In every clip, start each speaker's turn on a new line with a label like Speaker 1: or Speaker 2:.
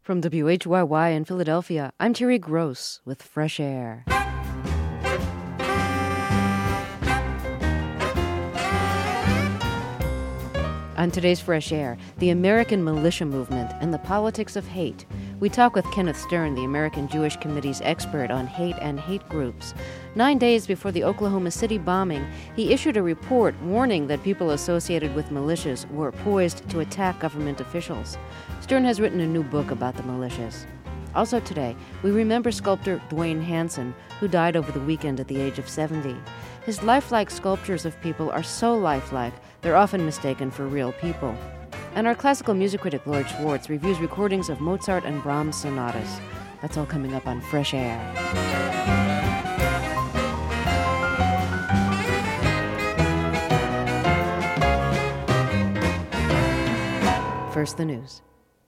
Speaker 1: From WHYY in Philadelphia, I'm Terry Gross with Fresh Air. On today's Fresh Air, the American militia movement and the politics of hate. We talk with Kenneth Stern, the American Jewish Committee's expert on hate and hate groups. 9 days before the Oklahoma City bombing, he issued a report warning that people associated with militias were poised to attack government officials. Stern has written a new book about the militias. Also today, we remember sculptor Dwayne Hansen, who died over the weekend at the age of 70. His lifelike sculptures of people are so lifelike, they're often mistaken for real people. And our classical music critic Lloyd Schwartz reviews recordings of Mozart and Brahms sonatas. That's all coming up on Fresh Air. First, the news.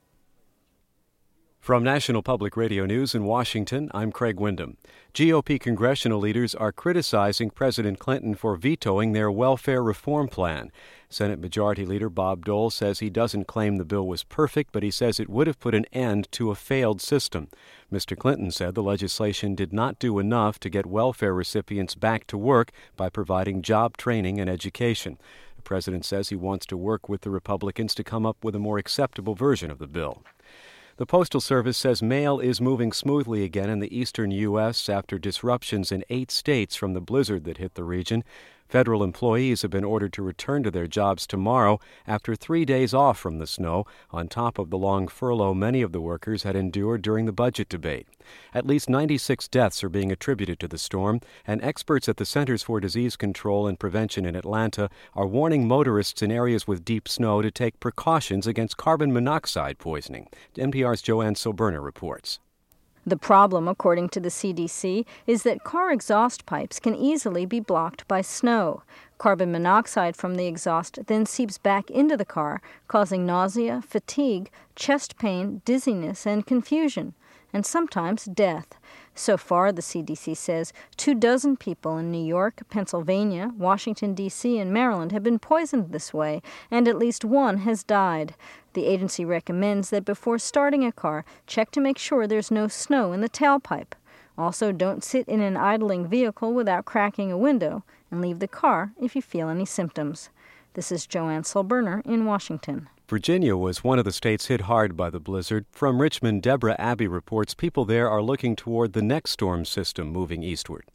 Speaker 2: From National Public Radio News in Washington, I'm Craig Windham. GOP congressional leaders are criticizing President Clinton for vetoing their welfare reform plan. Senate Majority Leader Bob Dole says he doesn't claim the bill was perfect, but he says it would have put an end to a failed system. Mr. Clinton said the legislation did not do enough to get welfare recipients back to work by providing job training and education. The president says he wants to work with the Republicans to come up with a more acceptable version of the bill. The Postal Service says mail is moving smoothly again in the eastern U.S. after disruptions in 8 states from the blizzard that hit the region. Federal employees have been ordered to return to their jobs tomorrow after 3 days off from the snow, on top of the long furlough many of the workers had endured during the budget debate. At least 96 deaths are being attributed to the storm, and experts at the Centers for Disease Control and Prevention in Atlanta are warning motorists in areas with deep snow to take precautions against carbon monoxide poisoning. NPR's Joanne Soberner reports.
Speaker 3: The problem, according to the CDC, is that car exhaust pipes can easily be blocked by snow. Carbon monoxide from the exhaust then seeps back into the car, causing nausea, fatigue, chest pain, dizziness, and confusion, and sometimes death. So far, the CDC says, 24 people in New York, Pennsylvania, Washington, D.C., and Maryland have been poisoned this way, and at least one has died. The agency recommends that before starting a car, check to make sure there's no snow in the tailpipe. Also, don't sit in an idling vehicle without cracking a window, and leave the car if you feel any symptoms. This is Joanne Soberner in Washington.
Speaker 2: Virginia was one of the states hit hard by the blizzard. From Richmond, Deborah Abbey reports people there are looking toward the next storm system moving eastward.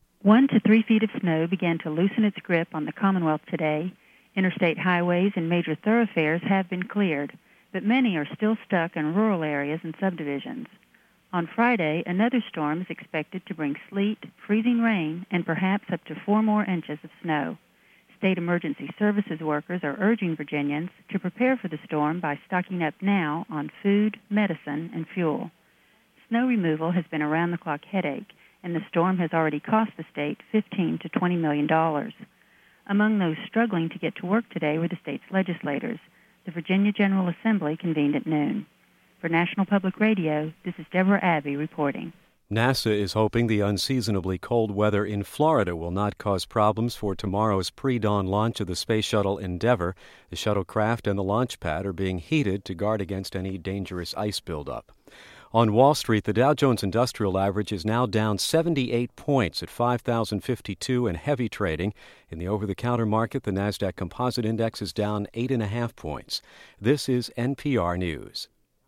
Speaker 4: 1 to 3 feet of snow began to loosen its grip on the Commonwealth today. Interstate highways and major thoroughfares have been cleared, but many are still stuck in rural areas and subdivisions. On Friday, another storm is expected to bring sleet, freezing rain, and perhaps up to 4 more inches of snow. State emergency services workers are urging Virginians to prepare for the storm by stocking up now on food, medicine, and fuel. Snow removal has been a round-the-clock headache, and the storm has already cost the state $15 to $20 million. Among those struggling to get to work today were the state's legislators. The Virginia General Assembly convened at noon. For National Public Radio, this is Deborah Abbey reporting.
Speaker 2: NASA is hoping the unseasonably cold weather in Florida will not cause problems for tomorrow's pre-dawn launch of the Space Shuttle Endeavour. The shuttlecraft and the launch pad are being heated to guard against any dangerous ice buildup. On Wall Street, the Dow Jones Industrial Average is now down 78 points at 5,052 in heavy trading. In the over-the-counter market, the Nasdaq Composite Index is down 8.5 points. This is NPR News.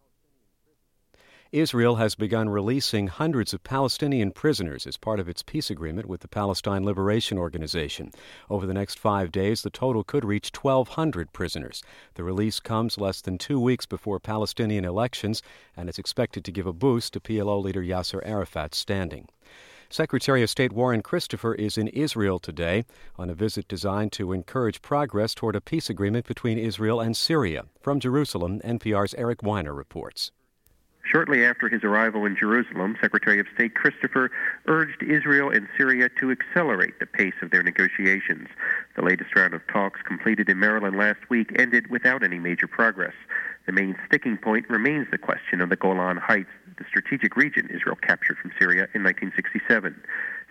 Speaker 2: Israel has begun releasing hundreds of Palestinian prisoners as part of its peace agreement with the Palestine Liberation Organization. Over the next 5 days, the total could reach 1,200 prisoners. The release comes less than 2 weeks before Palestinian elections, and is expected to give a boost to PLO leader Yasser Arafat's standing. Secretary of State Warren Christopher is in Israel today on a visit designed to encourage progress toward a peace agreement between Israel and Syria. From Jerusalem, NPR's Eric Weiner reports.
Speaker 5: Shortly after his arrival in Jerusalem, Secretary of State Christopher urged Israel and Syria to accelerate the pace of their negotiations. The latest round of talks completed in Maryland last week ended without any major progress. The main sticking point remains the question of the Golan Heights, the strategic region Israel captured from Syria in 1967.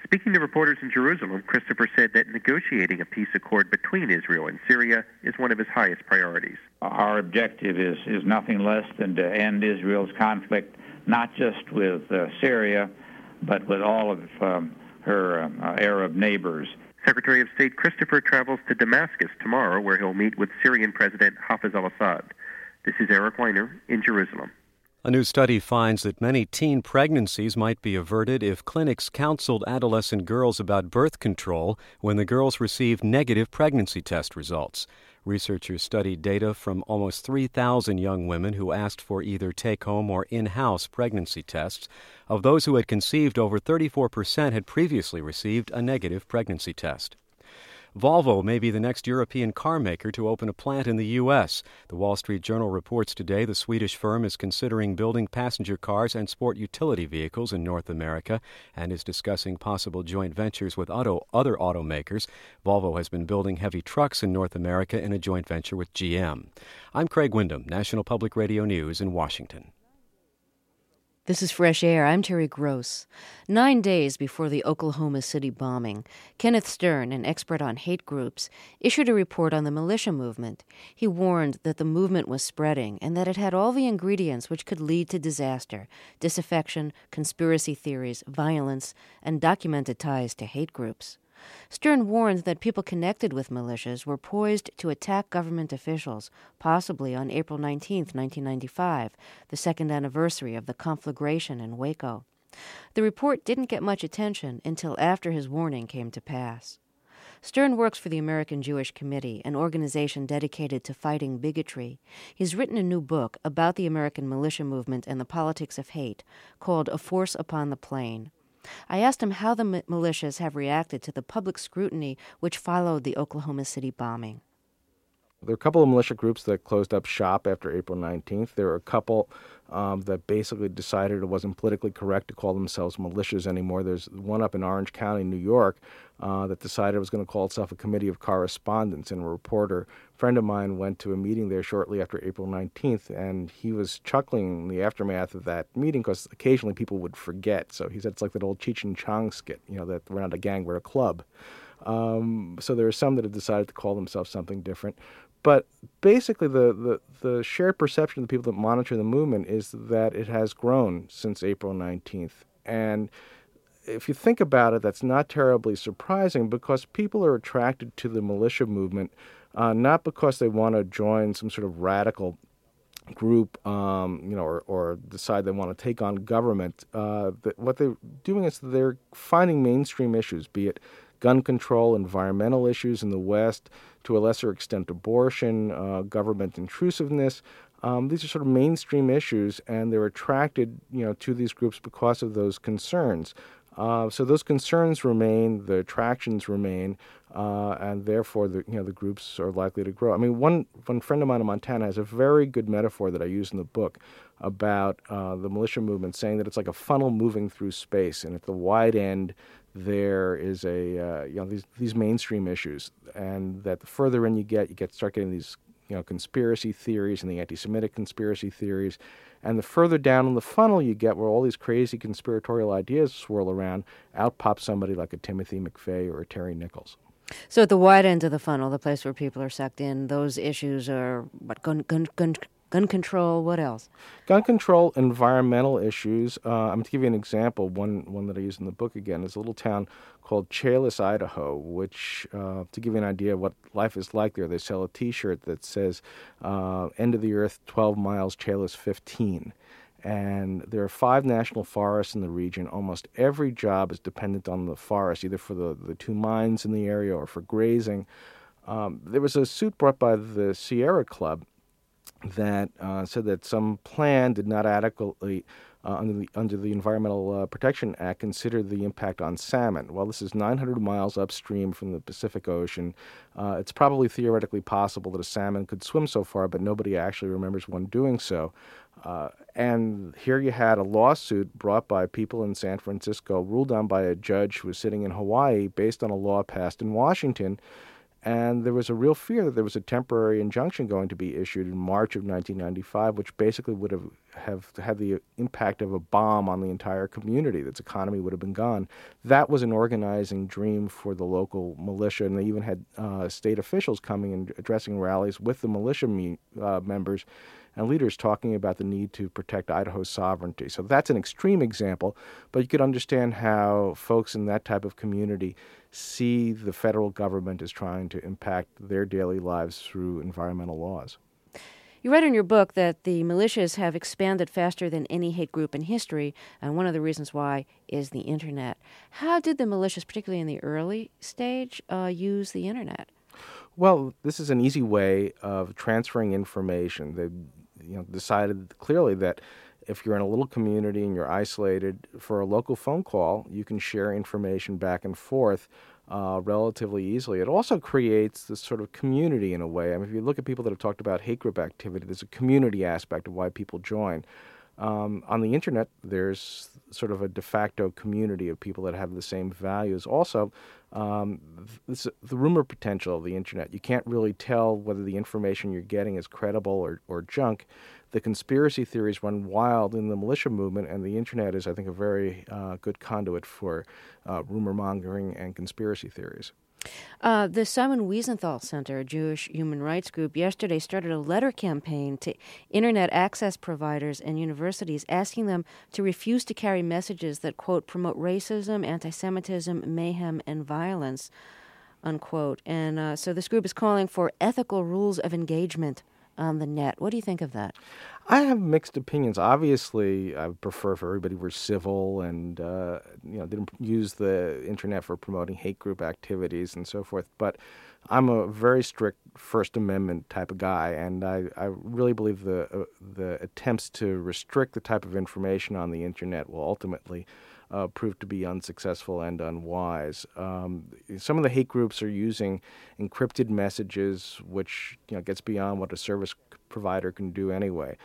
Speaker 5: Speaking to reporters in Jerusalem, Christopher said that negotiating a peace accord between Israel and Syria is one of his highest priorities.
Speaker 6: Our objective is nothing less than to end Israel's conflict, not just with Syria, but with all of her Arab neighbors.
Speaker 5: Secretary of State Christopher travels to Damascus tomorrow, where he'll meet with Syrian President Hafez al-Assad. This is Eric Weiner in Jerusalem.
Speaker 2: A new study finds that many teen pregnancies might be averted if clinics counseled adolescent girls about birth control when the girls received negative pregnancy test results. Researchers studied data from almost 3,000 young women who asked for either take-home or in-house pregnancy tests. Of those who had conceived, over 34% had previously received a negative pregnancy test. Volvo may be the next European car maker to open a plant in the U.S. The Wall Street Journal reports today the Swedish firm is considering building passenger cars and sport utility vehicles in North America and is discussing possible joint ventures with other automakers. Volvo has been building heavy trucks in North America in a joint venture with GM. I'm Craig Windham, National Public Radio News in Washington.
Speaker 1: This is Fresh Air. I'm Terry Gross. 9 days before the Oklahoma City bombing, Kenneth Stern, an expert on hate groups, issued a report on the militia movement. He warned that the movement was spreading and that it had all the ingredients which could lead to disaster: disaffection, conspiracy theories, violence, and documented ties to hate groups. Stern warned that people connected with militias were poised to attack government officials, possibly on April 19, 1995, the second anniversary of the conflagration in Waco. The report didn't get much attention until after his warning came to pass. Stern works for the American Jewish Committee, an organization dedicated to fighting bigotry. He's written a new book about the American militia movement and the politics of hate, called A Force Upon the Plain. I asked him how the militias have reacted to the public scrutiny which followed the Oklahoma City bombing.
Speaker 7: There are a couple of militia groups that closed up shop after April 19th. There are a couple that basically decided it wasn't politically correct to call themselves militias anymore. There's one up in Orange County, New York, that decided it was going to call itself a committee of correspondence. And a reporter friend of mine went to a meeting there shortly after April 19th, and he was chuckling in the aftermath of that meeting because occasionally people would forget. So he said it's like that old Cheech and Chong skit, that we're not a gang, we're a club. So there are some that have decided to call themselves something different. But basically, the shared perception of the people that monitor the movement is that it has grown since April 19th. And if you think about it, that's not terribly surprising because people are attracted to the militia movement not because they want to join some sort of radical group, or decide they want to take on government. What they're doing is they're finding mainstream issues, be it gun control, environmental issues in the West, to a lesser extent abortion, government intrusiveness. These are sort of mainstream issues, and they're attracted, to these groups because of those concerns. So those concerns remain, the attractions remain, and therefore the groups are likely to grow. I mean, one friend of mine in Montana has a very good metaphor that I use in the book about the militia movement, saying that it's like a funnel moving through space, and at the wide end there is these mainstream issues, and that the further in you start getting these conspiracy theories and the anti-Semitic conspiracy theories. And the further down in the funnel you get, where all these crazy conspiratorial ideas swirl around, out pops somebody like a Timothy McVeigh or a Terry Nichols.
Speaker 1: So at the wide end of the funnel, the place where people are sucked in, those issues are gun control, what else?
Speaker 7: Gun control, environmental issues. I'm going to give you an example. One that I use in the book again is a little town called Challis, Idaho, which, to give you an idea of what life is like there, they sell a T-shirt that says, end of the earth, 12 miles, Challis 15. And there are 5 national forests in the region. Almost every job is dependent on the forest, either for the 2 mines in the area or for grazing. There was a suit brought by the Sierra Club that said that some plan did not adequately, under the Environmental Protection Act, consider the impact on salmon. Well, this is 900 miles upstream from the Pacific Ocean. It's probably theoretically possible that a salmon could swim so far, but nobody actually remembers one doing so. And here you had a lawsuit brought by people in San Francisco, ruled on by a judge who was sitting in Hawaii based on a law passed in Washington. And there was a real fear that there was a temporary injunction going to be issued in March of 1995, which basically would have had the impact of a bomb on the entire community. Its economy would have been gone. That was an organizing dream for the local militia, and they even had state officials coming and addressing rallies with the militia members and leaders talking about the need to protect Idaho's sovereignty. So that's an extreme example, but you could understand how folks in that type of community see the federal government as trying to impact their daily lives through environmental laws.
Speaker 1: You write in your book that the militias have expanded faster than any hate group in history, and one of the reasons why is the Internet. How did the militias, particularly in the early stage, use the Internet?
Speaker 7: Well, this is an easy way of transferring information. They decided clearly that if you're in a little community and you're isolated, for a local phone call, you can share information back and forth relatively easily. It also creates this sort of community in a way. I mean, if you look at people that have talked about hate group activity, there's a community aspect of why people join. On the Internet, there's sort of a de facto community of people that have the same values. Also, the rumor potential of the Internet. You can't really tell whether the information you're getting is credible or junk. The conspiracy theories run wild in the militia movement, and the Internet is, I think, a very good conduit for rumor mongering and conspiracy theories.
Speaker 1: The Simon Wiesenthal Center, a Jewish human rights group, yesterday started a letter campaign to Internet access providers and universities asking them to refuse to carry messages that, quote, promote racism, anti-Semitism, mayhem, and violence, unquote. And so this group is calling for ethical rules of engagement on the net. What do you think of that?
Speaker 7: I have mixed opinions. Obviously, I would prefer if everybody were civil and didn't use the Internet for promoting hate group activities and so forth. But I'm a very strict First Amendment type of guy, and I really believe the attempts to restrict the type of information on the Internet will ultimately prove to be unsuccessful and unwise. Some of the hate groups are using encrypted messages, which gets beyond what a service provider can do anyway.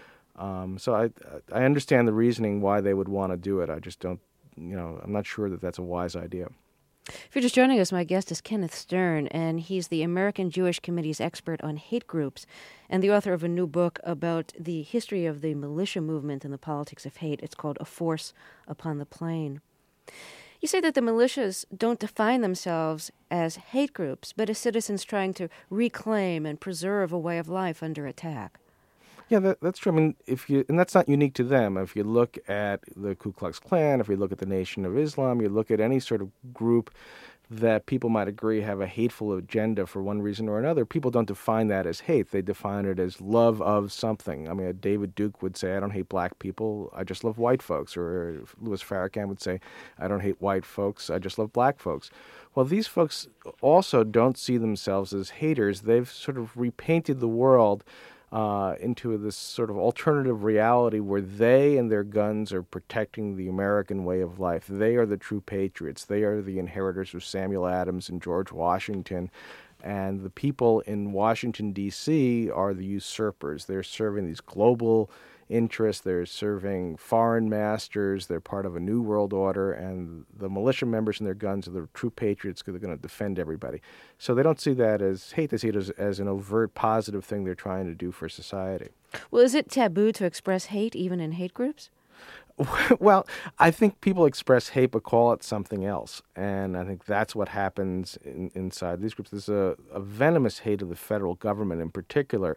Speaker 7: So I understand the reasoning why they would want to do it. I just don't, I'm not sure that that's a wise idea.
Speaker 1: If you're just joining us, my guest is Kenneth Stern, and he's the American Jewish Committee's expert on hate groups and the author of a new book about the history of the militia movement and the politics of hate. It's called A Force Upon the Plain. You say that the militias don't define themselves as hate groups, but as citizens trying to reclaim and preserve a way of life under attack.
Speaker 7: Yeah, that's true. I mean, and that's not unique to them. If you look at the Ku Klux Klan, if you look at the Nation of Islam, you look at any sort of group that people might agree have a hateful agenda for one reason or another, people don't define that as hate. They define it as love of something. I mean, David Duke would say, I don't hate black people, I just love white folks. Or Louis Farrakhan would say, I don't hate white folks, I just love black folks. Well, these folks also don't see themselves as haters. They've sort of repainted the world into this sort of alternative reality where they and their guns are protecting the American way of life. They are the true patriots. They are the inheritors of Samuel Adams and George Washington. And the people in Washington, D.C. are the usurpers. They're serving these global interests. They're serving foreign masters. They're part of a new world order. And the militia members and their guns are the true patriots because they're going to defend everybody. So they don't see that as hate. They see it as an overt positive thing they're trying to do for society.
Speaker 1: Well, is it taboo to express hate even in hate groups?
Speaker 7: Well, I think people express hate but call it something else. And I think that's what happens inside these groups. There's a venomous hate of the federal government in particular.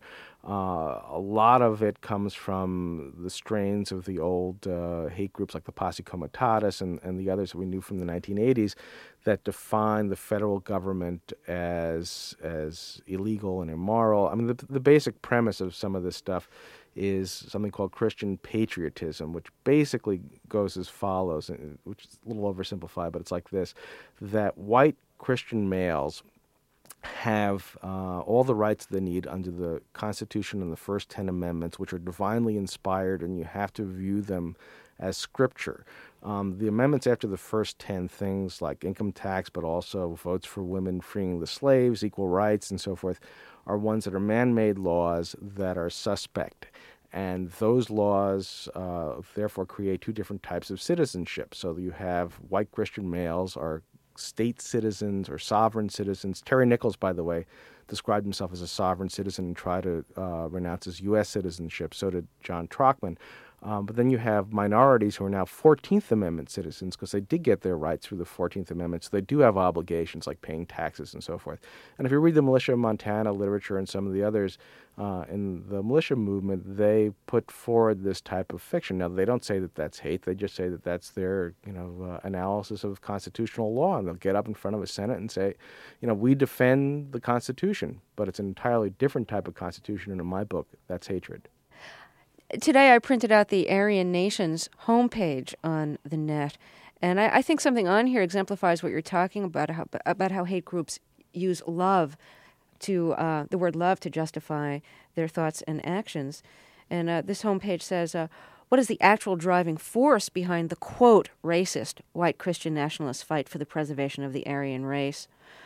Speaker 7: A lot of it comes from the strains of the old hate groups like the Posse Comitatus and the others that we knew from the 1980s that define the federal government as illegal and immoral. I mean, the basic premise of some of this stuff is something called Christian patriotism, which basically goes as follows, which is a little oversimplified, but it's like this, that white Christian males have all the rights they need under the Constitution and the first 10 Amendments, which are divinely inspired, and you have to view them as Scripture. The amendments after the first 10 things like income tax, but also votes for women freeing the slaves, equal rights, and so forth, are ones that are man-made laws that are suspect. And those laws, therefore, create two different types of citizenship. So you have white Christian males are state citizens or sovereign citizens. Terry Nichols, by the way, described himself as a sovereign citizen and tried to renounce his U.S. citizenship. So did John Trockman. But then you have minorities who are now 14th Amendment citizens because they did get their rights through the 14th Amendment, so they do have obligations like paying taxes and so forth. And if you read the Militia of Montana literature and some of the others in the militia movement, they put forward this type of fiction. Now, they don't say that that's hate. They just say that that's their analysis of constitutional law, and they'll get up in front of a Senate and say, we defend the Constitution, but it's an entirely different type of Constitution, and in my book, that's hatred.
Speaker 1: Today I printed out the Aryan Nations homepage on the net, and I think something on here exemplifies what you're talking about how hate groups use love to the word love to justify their thoughts and actions. And this homepage says, what is the actual driving force behind the, quote, racist white Christian nationalist fight for the preservation of the Aryan race?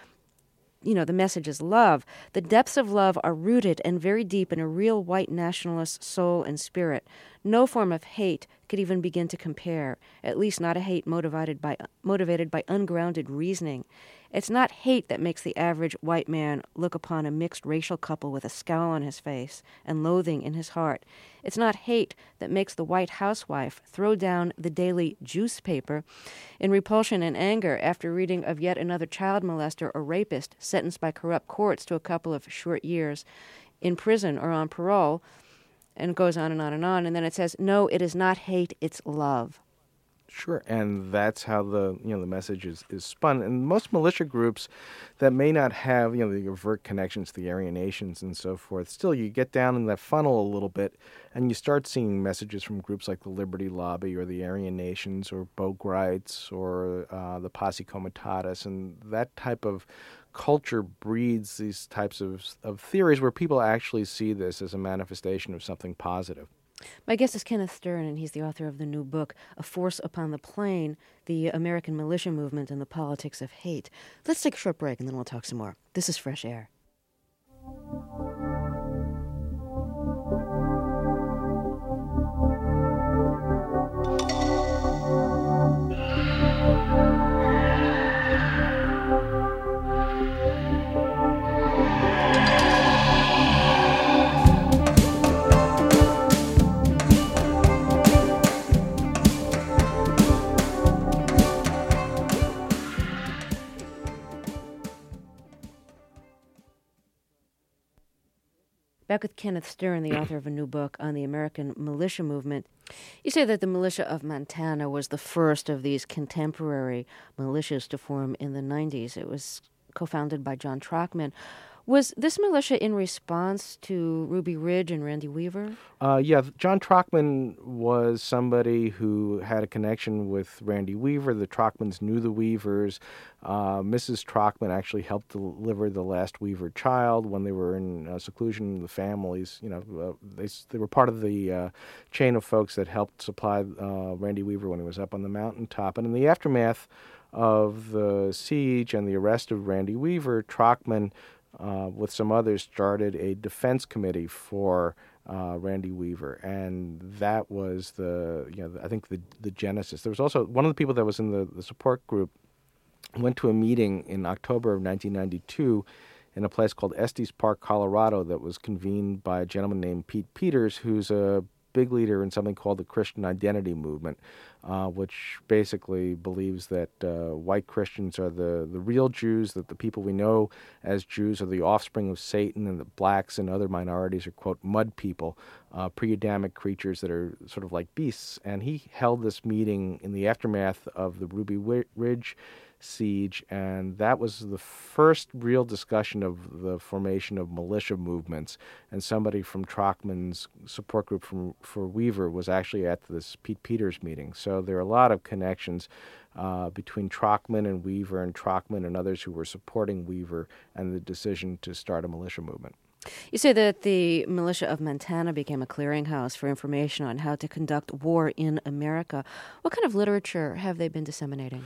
Speaker 1: The message is love. The depths of love are rooted and very deep in a real white nationalist soul and spirit. No form of hate could even begin to compare, at least not a hate motivated by ungrounded reasoning. It's not hate that makes the average white man look upon a mixed racial couple with a scowl on his face and loathing in his heart. It's not hate that makes the white housewife throw down the daily juice paper in repulsion and anger after reading of yet another child molester or rapist sentenced by corrupt courts to a couple of short years in prison or on parole, and it goes on and on and on. And then it says, no, it is not hate, it's love.
Speaker 7: Sure, and that's how the message is spun. And most militia groups that may not have the overt connections to the Aryan Nations and so forth, still you get down in that funnel a little bit, and you start seeing messages from groups like the Liberty Lobby or the Aryan Nations or Bo Gritz or the Posse Comitatus, and that type of culture breeds these types of theories where people actually see this as a manifestation of something positive.
Speaker 1: My guest is Kenneth Stern, and he's the author of the new book, A Force Upon the Plain, The American Militia Movement and the Politics of Hate. Let's take a short break, and then we'll talk some more. This is Fresh Air. Back with Kenneth Stern, the author of a new book on the American militia movement. You say that the militia of Montana was the first of these contemporary militias to form in the 90s. It was co-founded by John Trockman. Was this militia in response to Ruby Ridge and Randy Weaver?
Speaker 7: Yeah, John Trockman was somebody who had a connection with Randy Weaver. The Trockmans knew the Weavers. Mrs. Trockman actually helped deliver the last Weaver child when they were in seclusion. The families, they were part of the chain of folks that helped supply Randy Weaver when he was up on the mountaintop. And in the aftermath of the siege and the arrest of Randy Weaver, Trockman with some others, started a defense committee for Randy Weaver, and that was I think the genesis. There was also one of the people that was in the support group went to a meeting in October of 1992 in a place called Estes Park, Colorado, that was convened by a gentleman named Pete Peters, who's a big leader in something called the Christian Identity Movement, which basically believes that white Christians are the real Jews, that the people we know as Jews are the offspring of Satan, and that blacks and other minorities are, quote, mud people, pre-Adamic creatures that are sort of like beasts. And he held this meeting in the aftermath of the Ruby Ridge siege, and that was the first real discussion of the formation of militia movements. And somebody from Trockman's support group for Weaver was actually at this Pete Peters meeting. So there are a lot of connections between Trockman and Weaver, and Trockman and others who were supporting Weaver, and the decision to start a militia movement.
Speaker 1: You say that the militia of Montana became a clearinghouse for information on how to conduct war in America. What kind of literature have they been disseminating?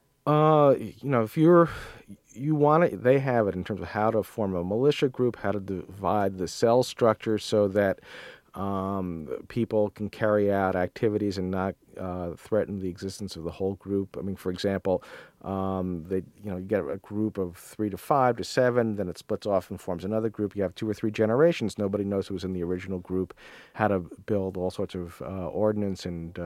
Speaker 7: If you want it, they have it in terms of how to form a militia group, how to divide the cell structure so that People can carry out activities and not threaten the existence of the whole group. I mean, for example, you get a group of 3 to 5 to 7, then it splits off and forms another group. You have 2 or 3 generations. Nobody knows who was in the original group, how to build all sorts of ordnance and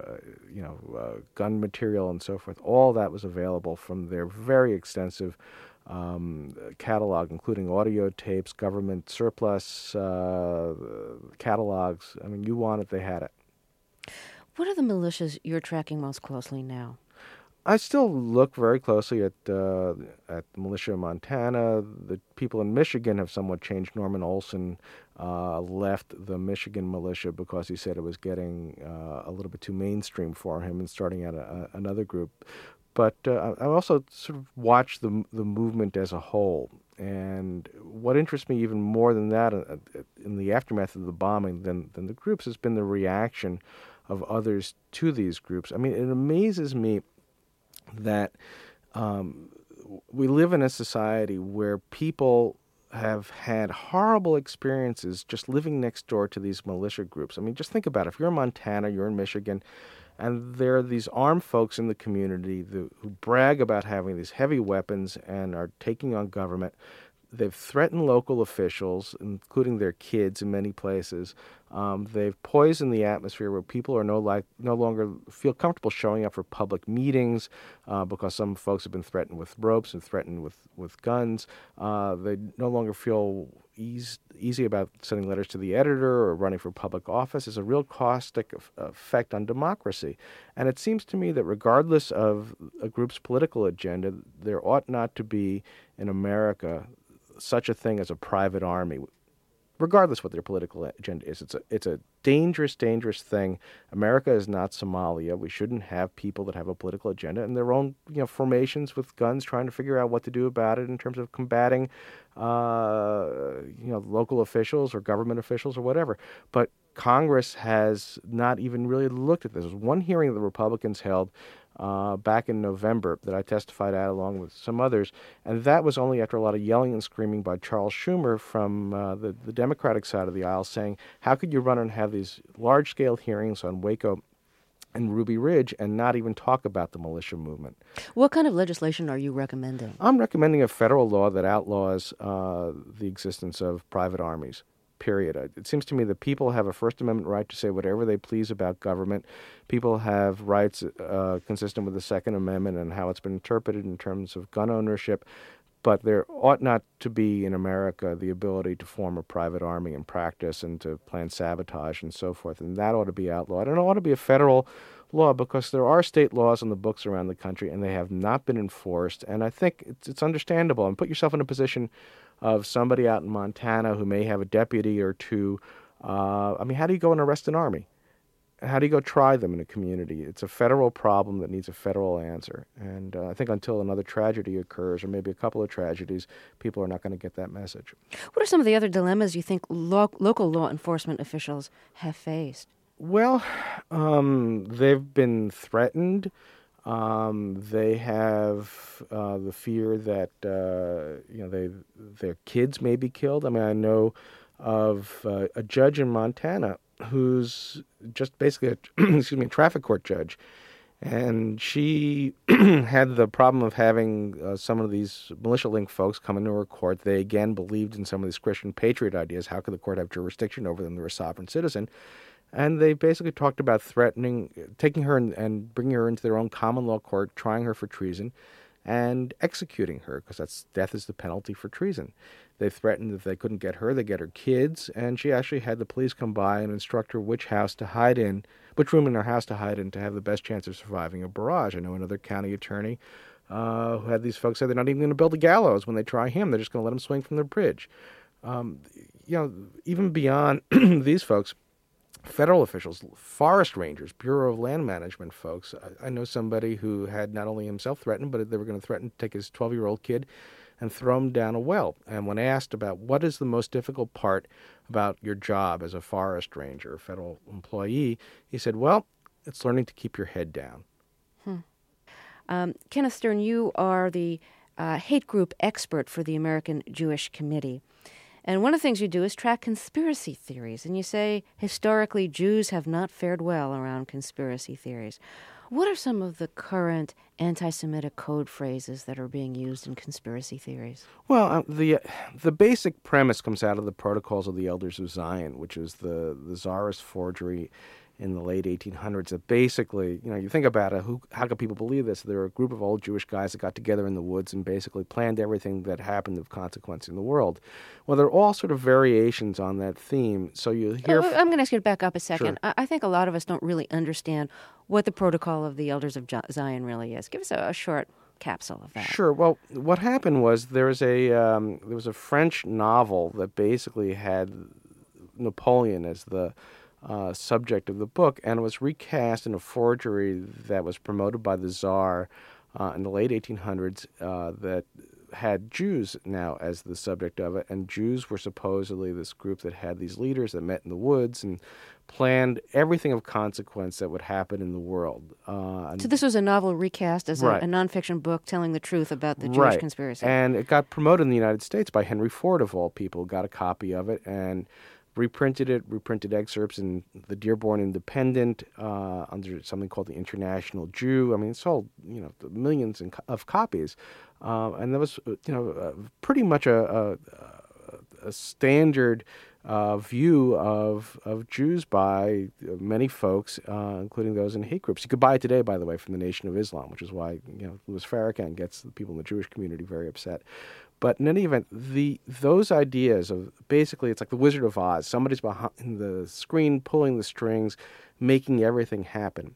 Speaker 7: gun material and so forth. All that was available from their very extensive catalog, including audio tapes, government surplus catalogs. I mean, you want it, they had it.
Speaker 1: What are the militias you're tracking most closely now?
Speaker 7: I still look very closely at the militia in Montana. The people in Michigan have somewhat changed. Norman Olson left the Michigan militia because he said it was getting a little bit too mainstream for him and starting out another group. But I also sort of watch the movement as a whole. And what interests me even more than that in the aftermath of the bombing than the groups has been the reaction of others to these groups. I mean, it amazes me that we live in a society where people have had horrible experiences just living next door to these militia groups. I mean, just think about it. If you're in Montana, you're in Michigan, and there are these armed folks in the community who brag about having these heavy weapons and are taking on government. They've threatened local officials, including their kids in many places. They've poisoned the atmosphere where people are no longer feel comfortable showing up for public meetings because some folks have been threatened with ropes and threatened with guns. They no longer feel easy about sending letters to the editor or running for public office. It's a real caustic effect on democracy. And it seems to me that regardless of a group's political agenda, there ought not to be in America such a thing as a private army, regardless what their political agenda is. It's a dangerous, dangerous thing. America is not Somalia. We shouldn't have people that have a political agenda and their own formations with guns trying to figure out what to do about it in terms of combating local officials or government officials or whatever. But Congress has not even really looked at this. There was one hearing that the Republicans held back in November that I testified at along with some others, and that was only after a lot of yelling and screaming by Charles Schumer from the Democratic side of the aisle saying, how could you run and have these large-scale hearings on Waco and Ruby Ridge and not even talk about the militia movement?
Speaker 1: What kind of legislation are you recommending?
Speaker 7: I'm recommending a federal law that outlaws the existence of private armies. Period. It seems to me that people have a First Amendment right to say whatever they please about government. People have rights consistent with the Second Amendment and how it's been interpreted in terms of gun ownership. But there ought not to be in America the ability to form a private army in practice and to plan sabotage and so forth. And that ought to be outlawed. And it ought to be a federal law because there are state laws on the books around the country and they have not been enforced. And I think it's understandable. And put yourself in a position of somebody out in Montana who may have a deputy or two. How do you go and arrest an army? How do you go try them in a community? It's a federal problem that needs a federal answer. And I think until another tragedy occurs, or maybe a couple of tragedies, people are not going to get that message.
Speaker 1: What are some of the other dilemmas you think local law enforcement officials have faced?
Speaker 7: Well, they've been threatened. They have the fear that their kids may be killed. I mean, I know of a judge in Montana who's just basically a traffic court judge, and she had the problem of having some of these militia-linked folks come into her court. They again believed in some of these Christian patriot ideas. How could the court have jurisdiction over them? They're a sovereign citizen. And they basically talked about taking her and bringing her into their own common law court, trying her for treason, and executing her, because death is the penalty for treason. They threatened that if they couldn't get her, they'd get her kids, and she actually had the police come by and instruct her which room in her house to hide in to have the best chance of surviving a barrage. I know another county attorney who had these folks say they're not even going to build a gallows when they try him. They're just going to let him swing from the bridge. Even beyond these folks, federal officials, forest rangers, Bureau of Land Management folks. I know somebody who had not only himself threatened, but they were going to threaten to take his 12-year-old kid and throw him down a well. And when asked about what is the most difficult part about your job as a forest ranger, a federal employee, he said, well, it's learning to keep your head down.
Speaker 1: Kenneth Stern, you are the hate group expert for the American Jewish Committee. And one of the things you do is track conspiracy theories. And you say, historically, Jews have not fared well around conspiracy theories. What are some of the current anti-Semitic code phrases that are being used in conspiracy theories?
Speaker 7: Well, the basic premise comes out of the Protocols of the Elders of Zion, which is the Tsarist forgery in the late 1800s. That basically, you think about it, how could people believe this? There were a group of old Jewish guys that got together in the woods and basically planned everything that happened of consequence in the world. Well, there are all sort of variations on that theme. So you hear...
Speaker 1: I'm going to ask you to back up a second.
Speaker 7: Sure.
Speaker 1: I think a lot of us don't really understand what the Protocol of the Elders of Zion really is. Give us a short capsule of that.
Speaker 7: Sure. Well, what happened was there was a French novel that basically had Napoleon as the subject of the book, and it was recast in a forgery that was promoted by the Tsar in the late 1800s that had Jews now as the subject of it, and Jews were supposedly this group that had these leaders that met in the woods and planned everything of consequence that would happen in the world.
Speaker 1: So this was a novel recast as
Speaker 7: Right.
Speaker 1: a nonfiction book telling the truth about the Jewish conspiracy.
Speaker 7: And it got promoted in the United States by Henry Ford, of all people, got a copy of it and reprinted excerpts in the Dearborn Independent under something called the International Jew. I mean, it sold, millions of copies. And that was, pretty much a standard view of Jews by many folks, including those in hate groups. You could buy it today, by the way, from the Nation of Islam, which is why Louis Farrakhan gets the people in the Jewish community very upset. But in any event, those ideas of basically it's like the Wizard of Oz. Somebody's behind the screen pulling the strings, making everything happen,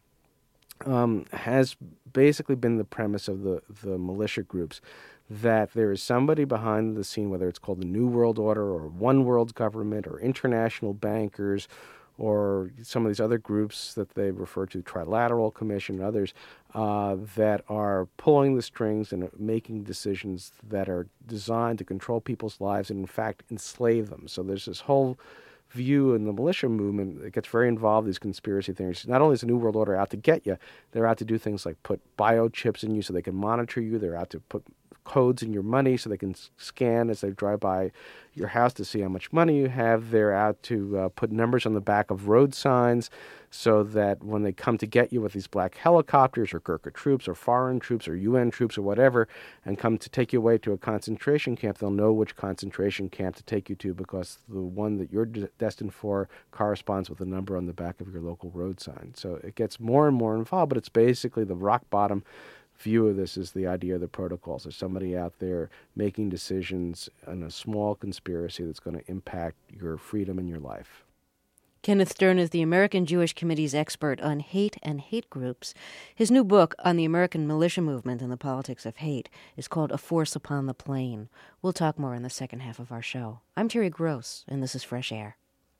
Speaker 7: has basically been the premise of the militia groups, that there is somebody behind the scene, whether it's called the New World Order or One World Government or international bankers or some of these other groups that they refer to, Trilateral Commission and others, that are pulling the strings and making decisions that are designed to control people's lives and, in fact, enslave them. So there's this whole view in the militia movement that gets very involved in these conspiracy theories. Not only is the New World Order out to get you, they're out to do things like put biochips in you so they can monitor you. They're out to put codes in your money so they can scan as they drive by your house to see how much money you have. They're out to put numbers on the back of road signs so that when they come to get you with these black helicopters or Gurkha troops or foreign troops or UN troops or whatever and come to take you away to a concentration camp, they'll know which concentration camp to take you to because the one that you're destined for corresponds with the number on the back of your local road sign. So it gets more and more involved, but it's basically the rock bottom view of this is the idea of the protocols. There's somebody out there making decisions in a small conspiracy that's going to impact your freedom and your life.
Speaker 1: Kenneth Stern is the American Jewish Committee's expert on hate and hate groups. His new book on the American militia movement and the politics of hate is called A Force Upon the Plain. We'll talk more in the second half of our show. I'm Terry Gross, and this is Fresh Air.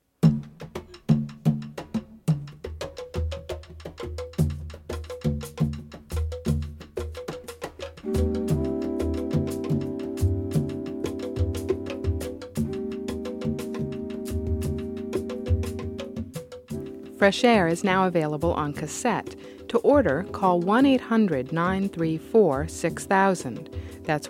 Speaker 8: Fresh Air is now available on cassette. To order, call 1-800-934-6000. That's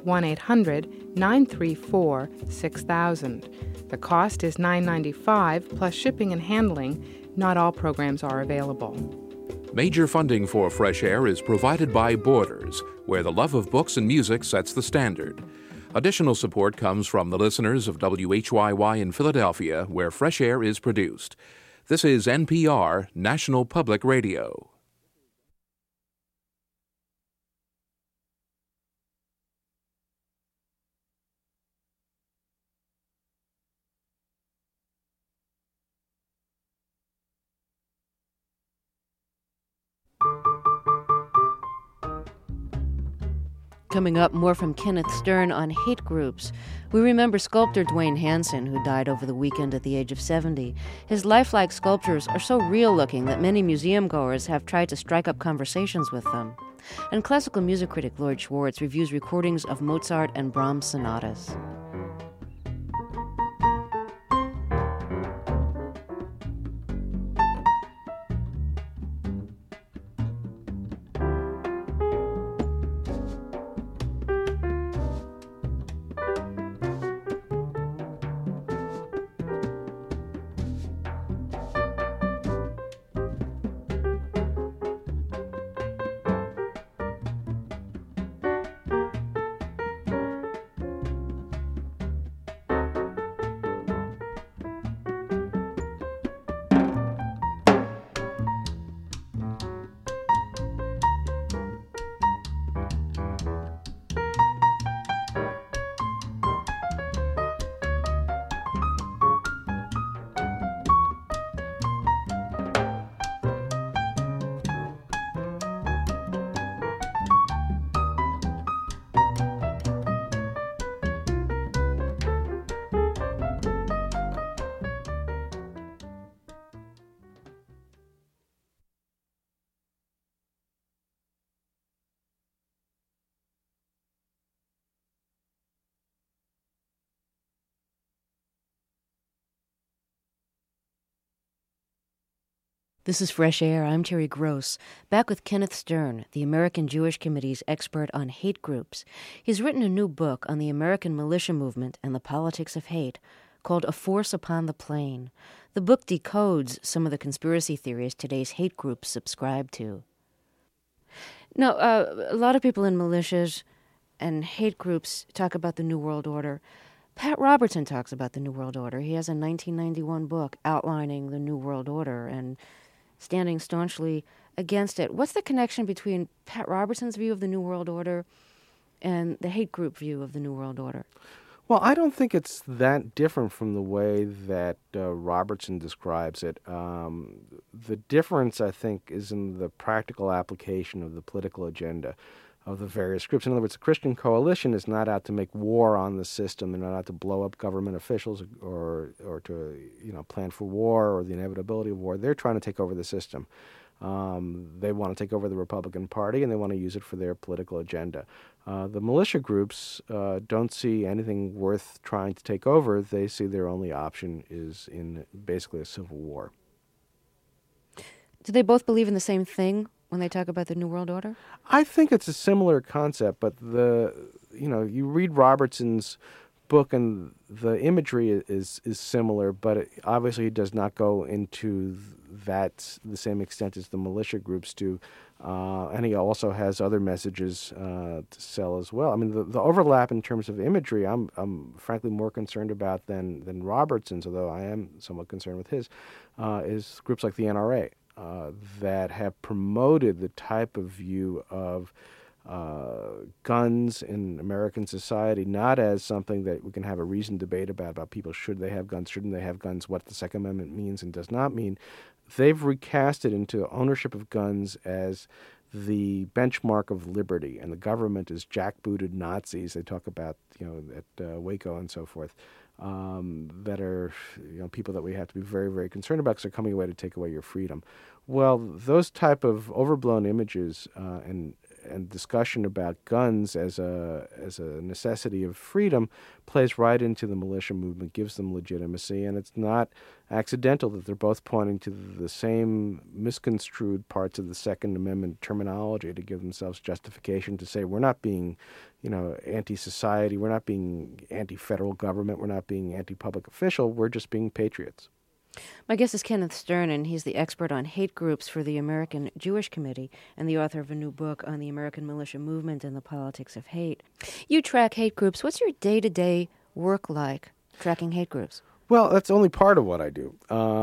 Speaker 8: 1-800-934-6000. The cost is $9.95 plus shipping and handling. Not all programs are available.
Speaker 9: Major funding for Fresh Air is provided by Borders, where the love of books and music sets the standard. Additional support comes from the listeners of WHYY in Philadelphia, where Fresh Air is produced. This is NPR, National Public Radio.
Speaker 1: Coming up, more from Kenneth Stern on hate groups. We remember sculptor Dwayne Hansen, who died over the weekend at the age of 70. His lifelike sculptures are so real-looking that many museum-goers have tried to strike up conversations with them. And classical music critic Lloyd Schwartz reviews recordings of Mozart and Brahms sonatas. This is Fresh Air. I'm Terry Gross, back with Kenneth Stern, the American Jewish Committee's expert on hate groups. He's written a new book on the American militia movement and the politics of hate called A Force Upon the Plain. The book decodes some of the conspiracy theories today's hate groups subscribe to. Now, a lot of people in militias and hate groups talk about the New World Order. Pat Robertson talks about the New World Order. He has a 1991 book outlining the New World Order and standing staunchly against it. What's the connection between Pat Robertson's view of the New World Order and the hate group view of the New World Order?
Speaker 7: Well, I don't think it's that different from the way that Robertson describes it. The difference, I think, is in the practical application of the political agenda of the various groups. In other words, the Christian Coalition is not out to make war on the system. They're not out to blow up government officials or to plan for war or the inevitability of war. They're trying to take over the system. They want to take over the Republican Party, and they want to use it for their political agenda. The militia groups don't see anything worth trying to take over. They see their only option is in basically a civil war.
Speaker 1: Do they both believe in the same thing when they talk about the New World Order?
Speaker 7: I think it's a similar concept, but you read Robertson's book and the imagery is similar, but obviously he does not go into that the same extent as the militia groups do, and he also has other messages to sell as well. I mean, the overlap in terms of imagery, I'm frankly more concerned about than Robertson's, although I am somewhat concerned with his, is groups like the NRA. That have promoted the type of view of guns in American society, not as something that we can have a reasoned debate about people should they have guns, shouldn't they have guns, what the Second Amendment means and does not mean. They've recast it into ownership of guns as the benchmark of liberty, and the government is jackbooted Nazis. They talk about, at Waco and so forth. That are people that we have to be very, very concerned about because they're coming away to take away your freedom. Well, those type of overblown images and discussion about guns as a necessity of freedom plays right into the militia movement, gives them legitimacy, and it's not accidental that they're both pointing to the same misconstrued parts of the Second Amendment terminology to give themselves justification to say we're not being, anti-society, we're not being anti-federal government, we're not being anti-public official, we're just being patriots.
Speaker 1: My guest is Kenneth Stern, and he's the expert on hate groups for the American Jewish Committee and the author of a new book on the American militia movement and the politics of hate. You track hate groups. What's your day-to-day work like tracking hate groups?
Speaker 7: Well, that's only part of what I do.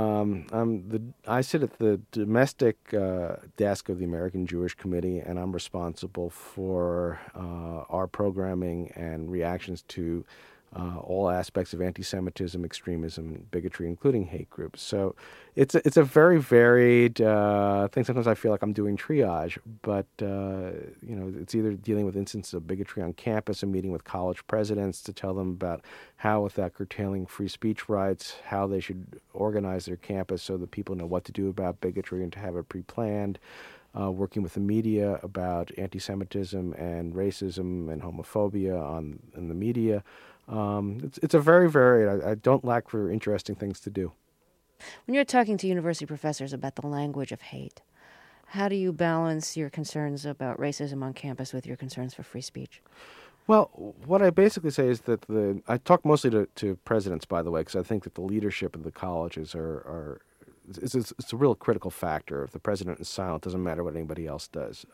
Speaker 7: I sit at the domestic desk of the American Jewish Committee, and I'm responsible for our programming and reactions to all aspects of anti-Semitism, extremism, bigotry, including hate groups. So it's a very varied thing. Sometimes I feel like I'm doing triage, but it's either dealing with instances of bigotry on campus and meeting with college presidents to tell them about how, without curtailing free speech rights, how they should organize their campus so that people know what to do about bigotry and to have it pre-planned. Working with the media about anti-Semitism and racism and homophobia in the media. It's a very varied. I don't lack for interesting things to do.
Speaker 1: When you're talking to university professors about the language of hate, how do you balance your concerns about racism on campus with your concerns for free speech?
Speaker 7: Well, what I basically say is that I talk mostly to presidents, by the way, because I think that the leadership of the colleges it's a real critical factor. If the president is silent, it doesn't matter what anybody else does.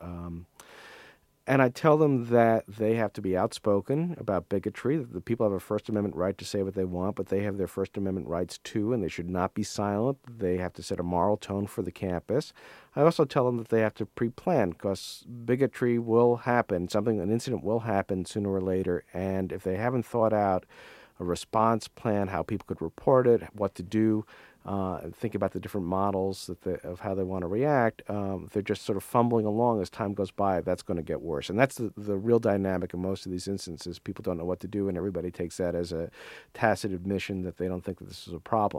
Speaker 7: And I tell them that they have to be outspoken about bigotry, that the people have a First Amendment right to say what they want, but they have their First Amendment rights too, and they should not be silent. They have to set a moral tone for the campus. I also tell them that they have to pre-plan, because bigotry will happen. An incident will happen sooner or later, and if they haven't thought out a response plan, how people could report it, what to do, and think about the different models of how they want to react, they're just sort of fumbling along as time goes by. That's going to get worse. And that's the real dynamic in most of these instances. People don't know what to do, and everybody takes that as a tacit admission that they don't think that this is a problem.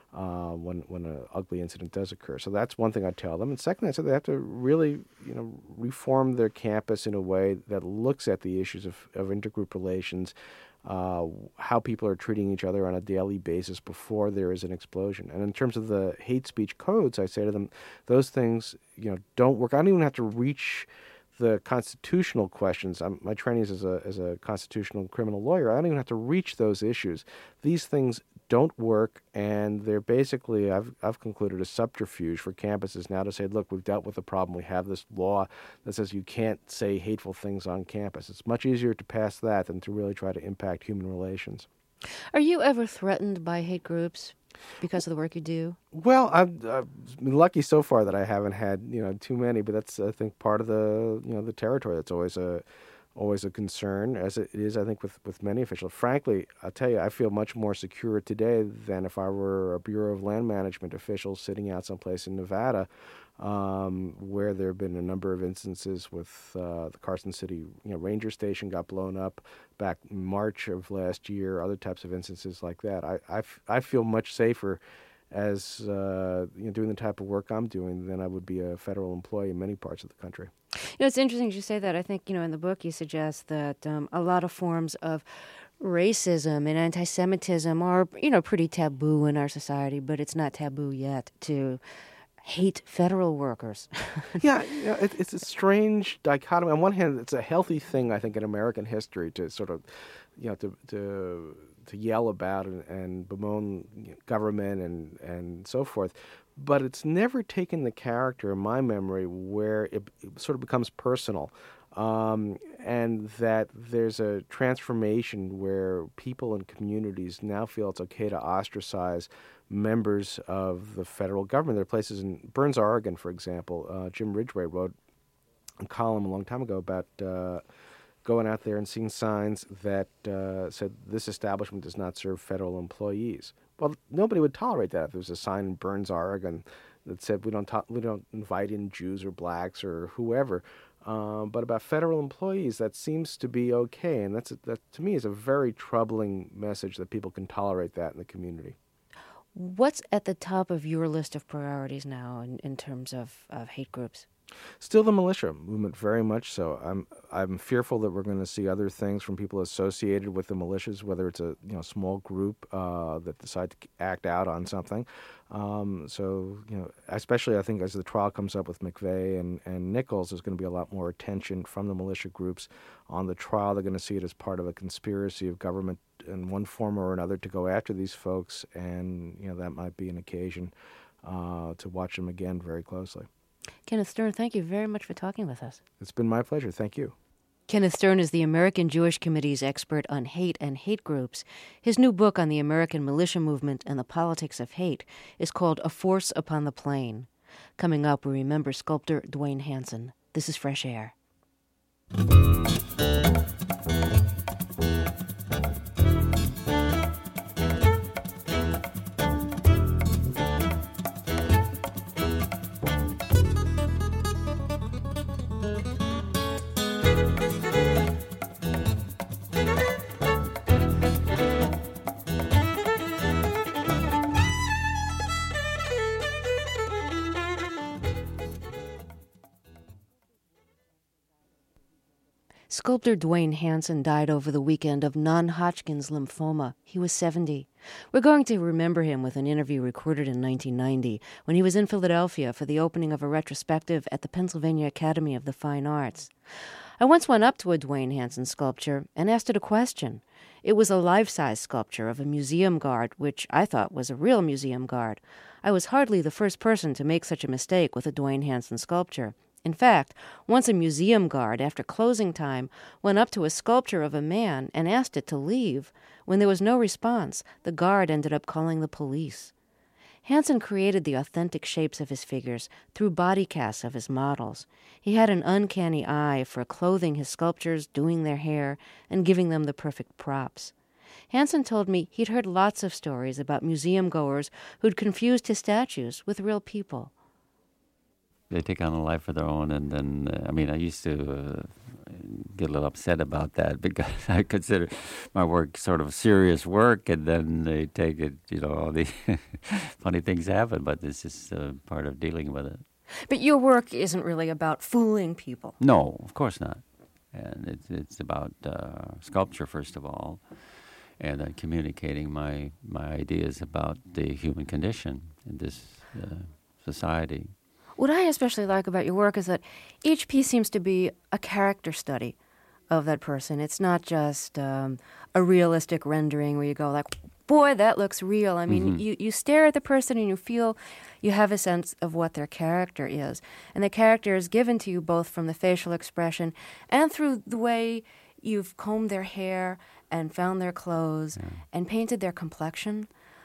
Speaker 7: when an ugly incident does occur. So that's one thing I tell them. And secondly, I said they have to really, reform their campus in a way that looks at the issues of intergroup relations, how people are treating each other on a daily basis before there is an explosion. And in terms of the hate speech codes, I say to them, those things, don't work. I don't even have to reach the constitutional questions. My training is as a constitutional criminal lawyer. I don't even have to reach those issues. These things don't work, and they're basically, I've concluded, a subterfuge for campuses now to say, look, we've dealt with the problem. We have this law that says you can't say hateful things on campus. It's much easier to pass that than to really try to impact human relations.
Speaker 1: Are you ever threatened by hate groups because of the work you do?
Speaker 7: Well, I've been lucky so far that I haven't had too many, but that's, I think, part of the the territory. That's always a concern, as it is, I think, with many officials. Frankly, I'll tell you, I feel much more secure today than if I were a Bureau of Land Management official sitting out someplace in Nevada, where there have been a number of instances with the Carson City ranger station got blown up back in March of last year, other types of instances like that. I feel much safer as doing the type of work I'm doing than I would be a federal employee in many parts of the country.
Speaker 1: It's interesting you say that. I think, in the book you suggest that a lot of forms of racism and anti-Semitism are, pretty taboo in our society, but it's not taboo yet to hate federal workers.
Speaker 7: Yeah, it's a strange dichotomy. On one hand, it's a healthy thing, I think, in American history to sort of, to yell about and bemoan government and so forth. But it's never taken the character, in my memory, where it sort of becomes personal, and that there's a transformation where people and communities now feel it's okay to ostracize members of the federal government. There are places in Burns, Oregon, for example. Jim Ridgway wrote a column a long time ago about going out there and seeing signs that said, this establishment does not serve federal employees. Well, nobody would tolerate that if there was a sign in Burns, Oregon that said we don't invite in Jews or blacks or whoever. But about federal employees, that seems to be okay, and that to me is a very troubling message that people can tolerate that in the community.
Speaker 1: What's at the top of your list of priorities now in terms of hate groups?
Speaker 7: Still the militia movement, very much so. I'm fearful that we're going to see other things from people associated with the militias, whether it's a small group that decide to act out on something. So especially I think as the trial comes up with McVeigh and Nichols, there's going to be a lot more attention from the militia groups on the trial. They're going to see it as part of a conspiracy of government in one form or another to go after these folks, and that might be an occasion to watch them again very closely.
Speaker 1: Kenneth Stern, thank you very much for talking with us.
Speaker 7: It's been my pleasure. Thank you.
Speaker 1: Kenneth Stern is the American Jewish Committee's expert on hate and hate groups. His new book on the American militia movement and the politics of hate is called A Force Upon the Plain. Coming up, we remember sculptor Dwayne Hansen. This is Fresh Air. Sculptor Dwayne Hansen died over the weekend of non-Hodgkin's lymphoma. He was 70. We're going to remember him with an interview recorded in 1990 when he was in Philadelphia for the opening of a retrospective at the Pennsylvania Academy of the Fine Arts. I once went up to a Dwayne Hansen sculpture and asked it a question. It was a life-size sculpture of a museum guard, which I thought was a real museum guard. I was hardly the first person to make such a mistake with a Dwayne Hansen sculpture. In fact, once a museum guard, after closing time, went up to a sculpture of a man and asked it to leave. When there was no response, the guard ended up calling the police. Hansen created the authentic shapes of his figures through body casts of his models. He had an uncanny eye for clothing his sculptures, doing their hair, and giving them the perfect props. Hansen told me he'd heard lots of stories about museum-goers who'd confused his statues with real people.
Speaker 10: They take on a life of their own, and then, I used to get a little upset about that because I consider my work sort of serious work, and then they take it, all the funny things happen, but this is part of dealing with it.
Speaker 1: But your work isn't really about fooling people.
Speaker 10: No, of course not. And it's about sculpture, first of all, and then communicating my ideas about the human condition in this society.
Speaker 1: What I especially like about your work is that each piece seems to be a character study of that person. It's not just a realistic rendering where you go like, boy, that looks real. I mean, you stare at the person and you feel you have a sense of what their character is. And the character is given to you both from the facial expression and through the way you've combed their hair and found their clothes and painted their complexion.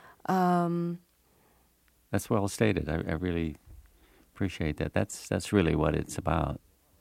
Speaker 10: That's well stated. I really appreciate that. That's really what it's about.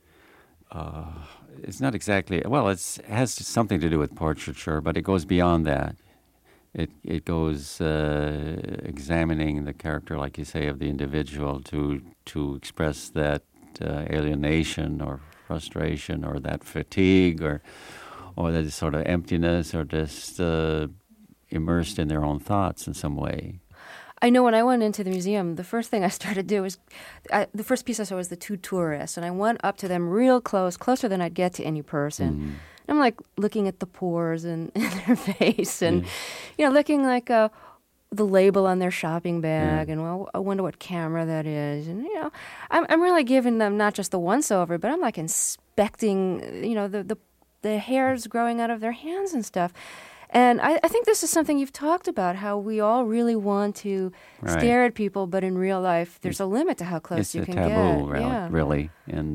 Speaker 10: It's not exactly, well, it has something to do with portraiture, but it goes beyond that. It goes examining the character, like you say, of the individual to express that alienation or frustration or that fatigue or that sort of emptiness or just immersed in their own thoughts in some way.
Speaker 1: I know when I went into the museum, the first thing I started to do was, the first piece I saw was the two tourists, and I went up to them real close, closer than I'd get to any person. I'm like looking at the pores in their face and, looking like the label on their shopping bag and, well, I wonder what camera that is. And, I'm really giving them not just the once-over, but I'm like inspecting, the hairs growing out of their hands and stuff. And I think this is something you've talked about, how we all really want to stare at people, but in real life, there's a limit to how close you can get.
Speaker 10: It's a taboo, really.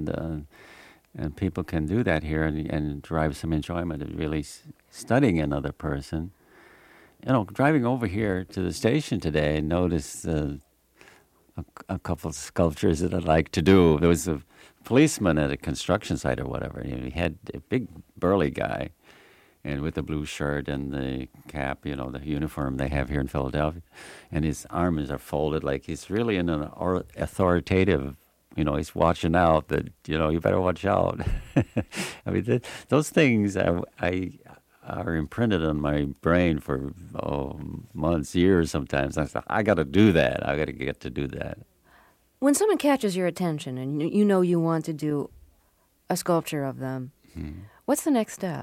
Speaker 10: And people can do that here and derive some enjoyment of really studying another person. Driving over here to the station today, I noticed a couple of sculptures that I'd like to do. There was a policeman at a construction site or whatever. He had a big burly guy, and with the blue shirt and the cap, the uniform they have here in Philadelphia, and his arms are folded like he's really in an authoritative. He's watching out that, you better watch out. I mean, those things are imprinted on my brain for months, years sometimes. I thought, I got to do that. I got to get to do that.
Speaker 1: When someone catches your attention and you want to do a sculpture of them, what's the next step?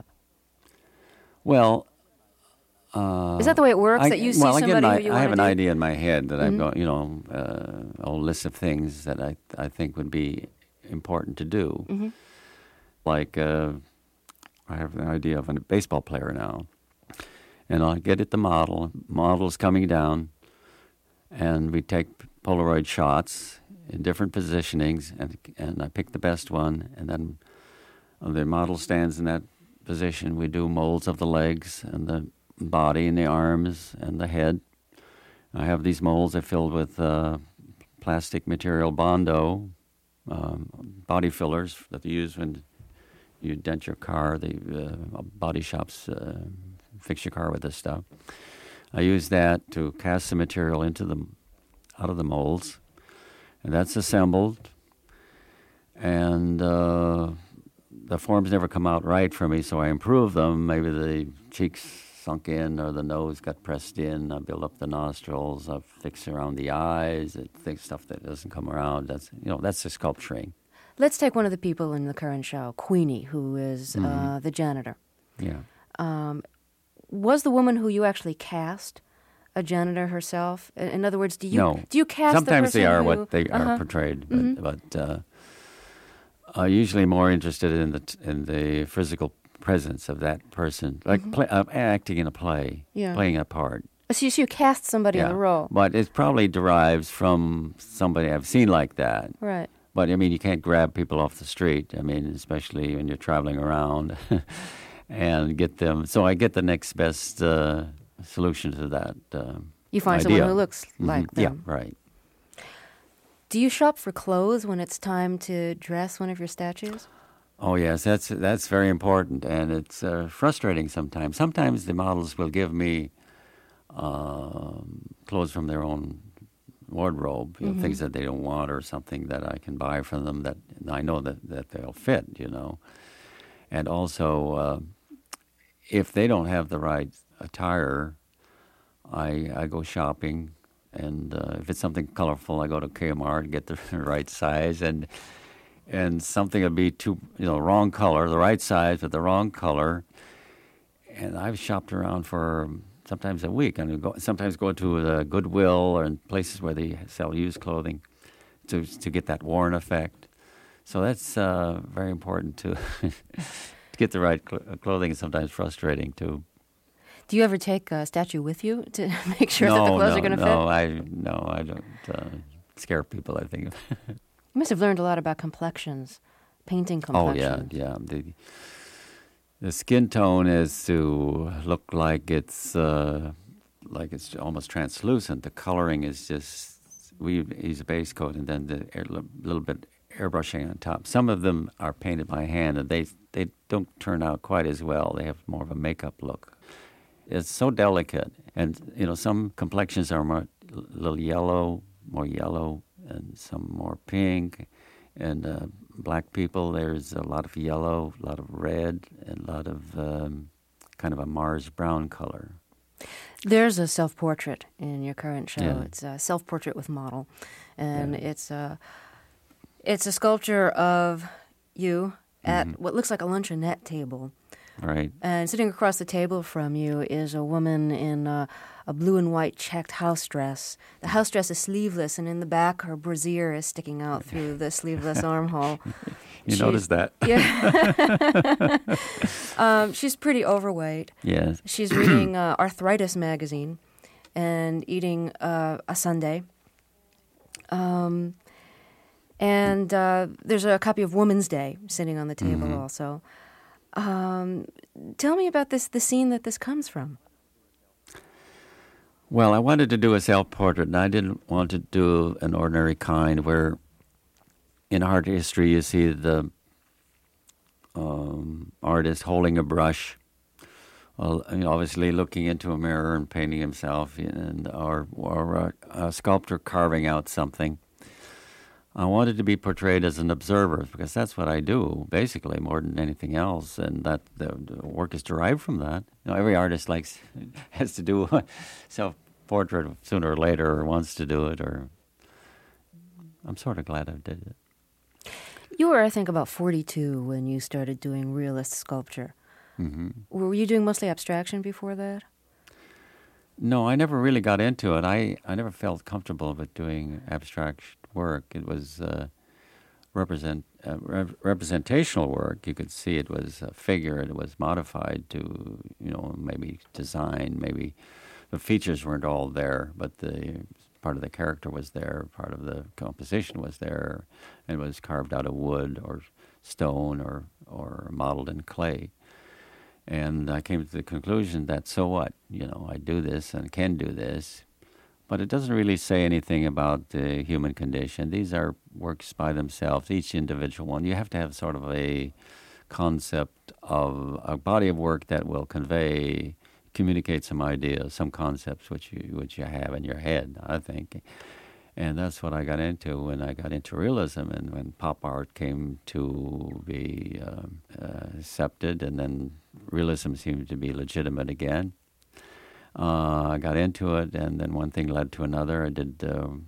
Speaker 10: Well,
Speaker 1: is that the way it works? That you see somebody who you want to do?
Speaker 10: I have an idea in my head that I've got, a whole list of things that I think would be important to do. Like, I have an idea of a baseball player now, and I'll get at the model. Model's coming down, and we take Polaroid shots in different positionings, and I pick the best one, and then the model stands in that position. We do molds of the legs and the body and the arms and the head. I have these molds I filled with plastic material Bondo, body fillers that you use when you dent your car. The body shops fix your car with this stuff. I use that to cast the material out of the molds, and that's assembled. And the forms never come out right for me, so I improve them. Maybe the cheeks sunk in or the nose got pressed in. I build up the nostrils. I fix around the eyes. I fix stuff that doesn't come around. That's the sculpturing.
Speaker 1: Let's take one of the people in the current show, Queenie, who is the janitor.
Speaker 10: Yeah.
Speaker 1: Was the woman who you actually cast a janitor herself? In other words, do you cast
Speaker 10: Sometimes
Speaker 1: the person
Speaker 10: they are
Speaker 1: who,
Speaker 10: what they are portrayed, but usually more interested in the physical presence of that person, like acting in a play, playing a part.
Speaker 1: So you cast somebody in the role.
Speaker 10: But it probably derives from somebody I've seen like that.
Speaker 1: Right.
Speaker 10: But, I mean, you can't grab people off the street, especially when you're traveling around and get them. So I get the next best solution to that
Speaker 1: You find
Speaker 10: idea.
Speaker 1: someone who looks like them.
Speaker 10: Yeah, right.
Speaker 1: Do you shop for clothes when it's time to dress one of your statues?
Speaker 10: Oh, yes, that's very important, and it's frustrating sometimes. Sometimes the models will give me clothes from their own wardrobe, things that they don't want or something that I can buy from them that I know that they'll fit, And also, if they don't have the right attire, I go shopping, and if it's something colorful, I go to Kmart and get the right size, and something will be wrong color, the right size but the wrong color, and I've shopped around for sometimes a week, and sometimes go to the Goodwill or in places where they sell used clothing to get that worn effect. So that's very important to get the right clothing. Is sometimes frustrating too.
Speaker 1: Do you ever take a statue with you to make sure that the clothes are going to fit?
Speaker 10: No, I don't scare people, I think.
Speaker 1: You must have learned a lot about complexions, painting complexions.
Speaker 10: Oh, yeah. The skin tone is to look like it's almost translucent. The coloring is just, we use a base coat and then a little bit airbrushing on top. Some of them are painted by hand, and they don't turn out quite as well. They have more of a makeup look. It's so delicate, and some complexions are more more yellow, and some more pink. And black people, there's a lot of yellow, a lot of red, and a lot of kind of a Mars brown color.
Speaker 1: There's a self-portrait in your current show.
Speaker 10: Yeah.
Speaker 1: It's a self-portrait with model, and it's a sculpture of you at what looks like a luncheonette table.
Speaker 10: Right.
Speaker 1: And sitting across the table from you is a woman in a blue and white checked house dress. The house dress is sleeveless, and in the back her brassiere is sticking out through the sleeveless armhole.
Speaker 10: You noticed that?
Speaker 1: Yeah. She's pretty overweight.
Speaker 10: Yes.
Speaker 1: She's reading Arthritis magazine and eating a sundae. And there's a copy of Woman's Day sitting on the table also. Tell me about the scene that this comes from.
Speaker 10: Well, I wanted to do a self-portrait, and I didn't want to do an ordinary kind where in art history you see the artist holding a brush, obviously looking into a mirror and painting himself, or a sculptor carving out something. I wanted to be portrayed as an observer because that's what I do, basically, more than anything else, and that the work is derived from that. Every artist has to do a self-portrait sooner or later, or wants to do it, or I'm sort of glad I did it.
Speaker 1: You were, I think, about 42 when you started doing realist sculpture.
Speaker 10: Mm-hmm.
Speaker 1: Were you doing mostly abstraction before that?
Speaker 10: No, I never really got into it. I never felt comfortable with doing abstract work. It was representational work. You could see it was a figure. It was modified to, maybe design. Maybe the features weren't all there, but the part of the character was there. Part of the composition was there, and it was carved out of wood or stone or modeled in clay. And I came to the conclusion that, so what? I do this and can do this, but it doesn't really say anything about the human condition. These are works by themselves, each individual one. You have to have sort of a concept of a body of work that will communicate some ideas, some concepts which you have in your head, I think. And that's what I got into when I got into realism, and when pop art came to be accepted, and then realism seemed to be legitimate again. I got into it, and then one thing led to another. I did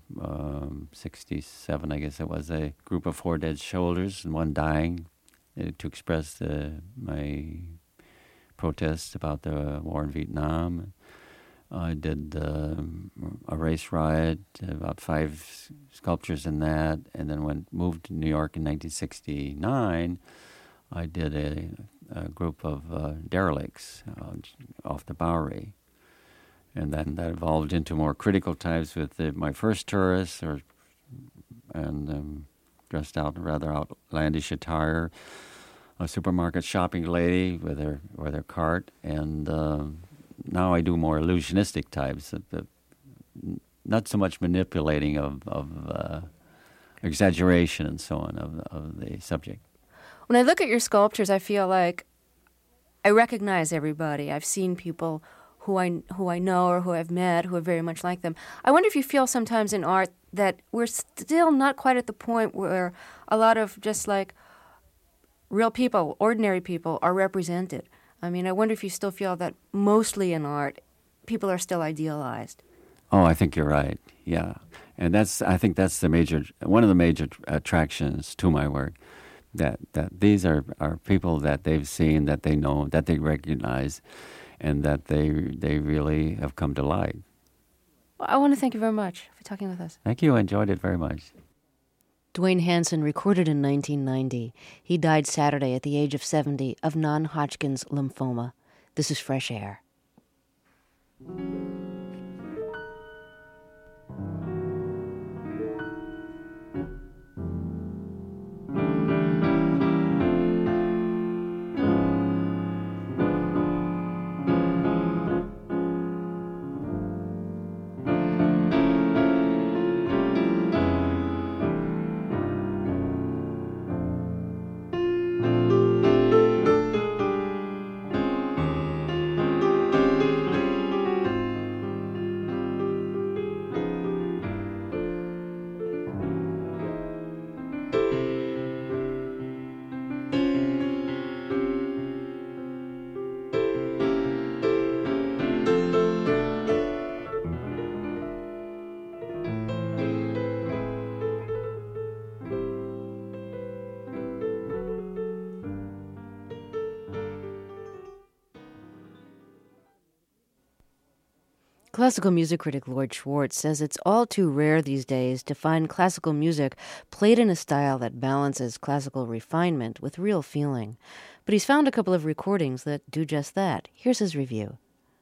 Speaker 10: 67, I guess it was, a group of 4 dead soldiers and 1 dying to express my protest about the war in Vietnam. I did a race riot, about 5 sculptures in that, and then moved to New York in 1969. I did a group of derelicts off the Bowery. And then that evolved into more critical types with my first tourists, dressed out in rather outlandish attire, a supermarket shopping lady with her cart, and now I do more illusionistic types, not so much manipulating of exaggeration and so on of the subject.
Speaker 1: When I look at your sculptures, I feel like I recognize everybody. I've seen people who I know or who I've met who are very much like them. I wonder if you feel sometimes in art that we're still not quite at the point where a lot of just like real people, ordinary people, are represented. I mean, I wonder if you still feel that mostly in art, people are still idealized.
Speaker 10: Oh, I think you're right. Yeah, and I think that's one of the major attractions to my work. That these are people that they've seen, that they know, that they recognize, and that they really have come to like.
Speaker 1: Well, I want to thank you very much for talking with us.
Speaker 10: Thank you. I enjoyed it very much.
Speaker 1: Dwayne Hansen recorded in 1990. He died Saturday at the age of 70 of non-Hodgkin's lymphoma. This is Fresh Air. Classical music critic Lloyd Schwartz says it's all too rare these days to find classical music played in a style that balances classical refinement with real feeling. But he's found a couple of recordings that do just that. Here's his review.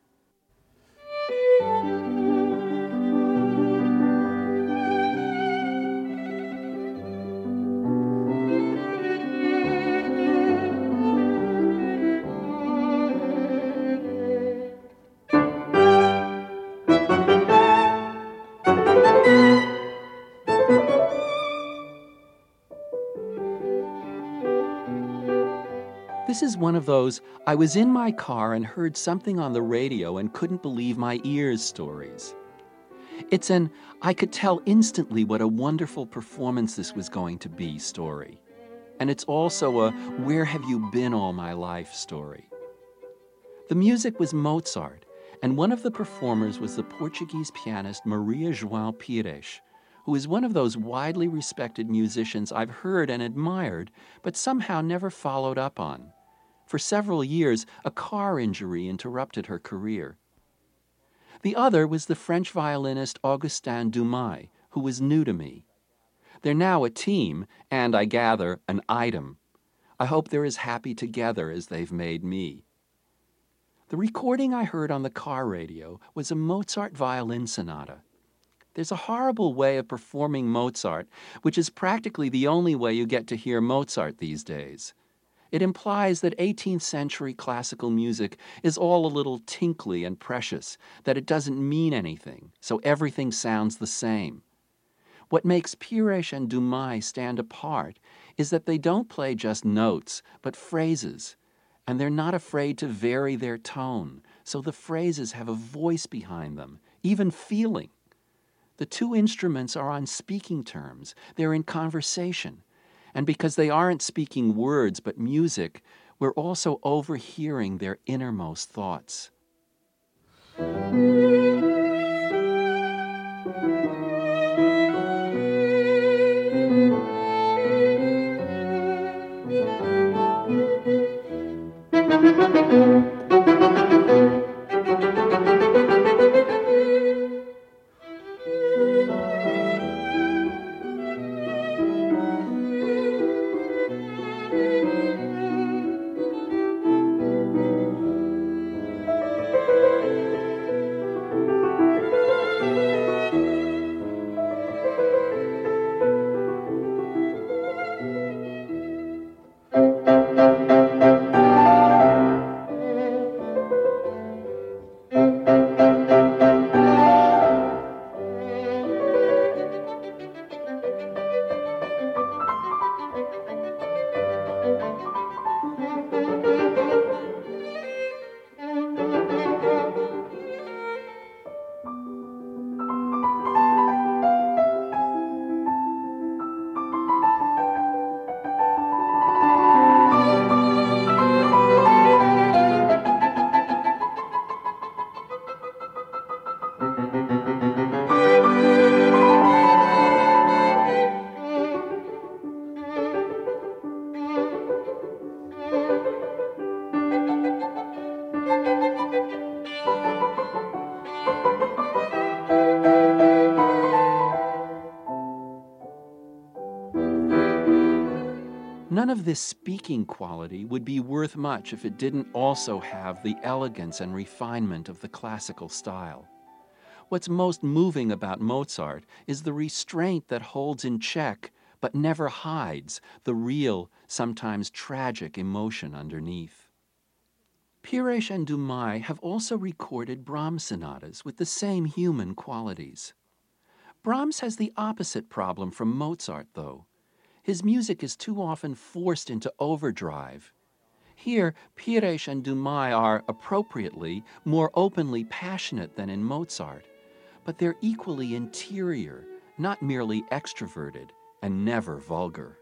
Speaker 11: This is one of those, I was in my car and heard something on the radio and couldn't believe my ears stories. It's an, I could tell instantly what a wonderful performance this was going to be story. And it's also a, where have you been all my life story. The music was Mozart, and one of the performers was the Portuguese pianist Maria João Pires, who is one of those widely respected musicians I've heard and admired, but somehow never followed up on. For several years, a car injury interrupted her career. The other was the French violinist Augustin Dumay, who was new to me. They're now a team, and, I gather, an item. I hope they're as happy together as they've made me. The recording I heard on the car radio was a Mozart violin sonata. There's a horrible way of performing Mozart, which is practically the only way you get to hear Mozart these days. It implies that 18th century classical music is all a little tinkly and precious, that it doesn't mean anything, so everything sounds the same. What makes Pires and Dumay stand apart is that they don't play just notes, but phrases, and they're not afraid to vary their tone, so the phrases have a voice behind them, even feeling. The two instruments are on speaking terms, they're in conversation. And because they aren't speaking words but music, we're also overhearing their innermost thoughts. None of this speaking quality would be worth much if it didn't also have the elegance and refinement of the classical style. What's most moving about Mozart is the restraint that holds in check but never hides the real, sometimes tragic emotion underneath. Pirosh and Dumais have also recorded Brahms sonatas with the same human qualities. Brahms has the opposite problem from Mozart, though. His music is too often forced into overdrive. Here, Pirosh and Dumais are, appropriately, more openly passionate than in Mozart, but they're equally interior, not merely extroverted, and never vulgar.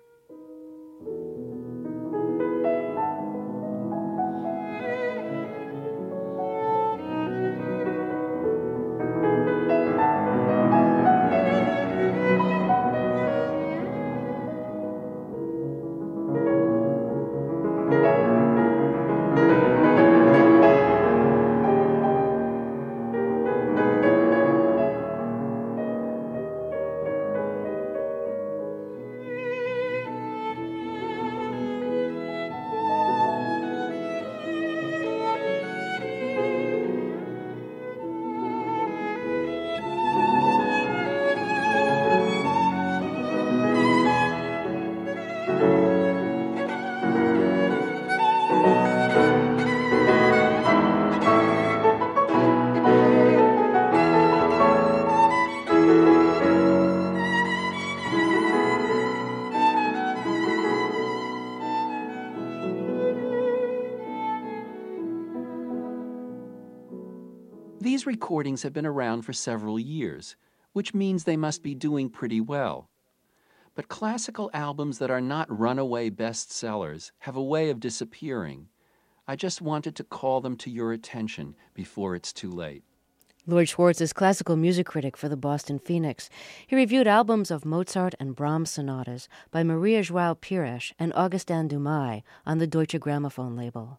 Speaker 11: These recordings have been around for several years, which means they must be doing pretty well. But classical albums that are not runaway bestsellers have a way of disappearing. I just wanted to call them to your attention before it's too late.
Speaker 1: Lloyd Schwartz is classical music critic for the Boston Phoenix. He reviewed albums of Mozart and Brahms sonatas by Maria João Pires and Augustin Dumais on the Deutsche Grammophon label.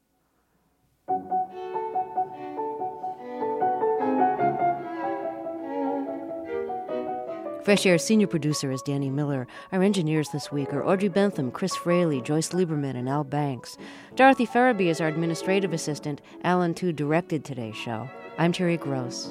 Speaker 1: Fresh Air's senior producer is Danny Miller. Our engineers this week are Audrey Bentham, Chris Fraley, Joyce Lieberman, and Al Banks. Dorothy Farabee is our administrative assistant. Alan Tu directed today's show. I'm Terry Gross.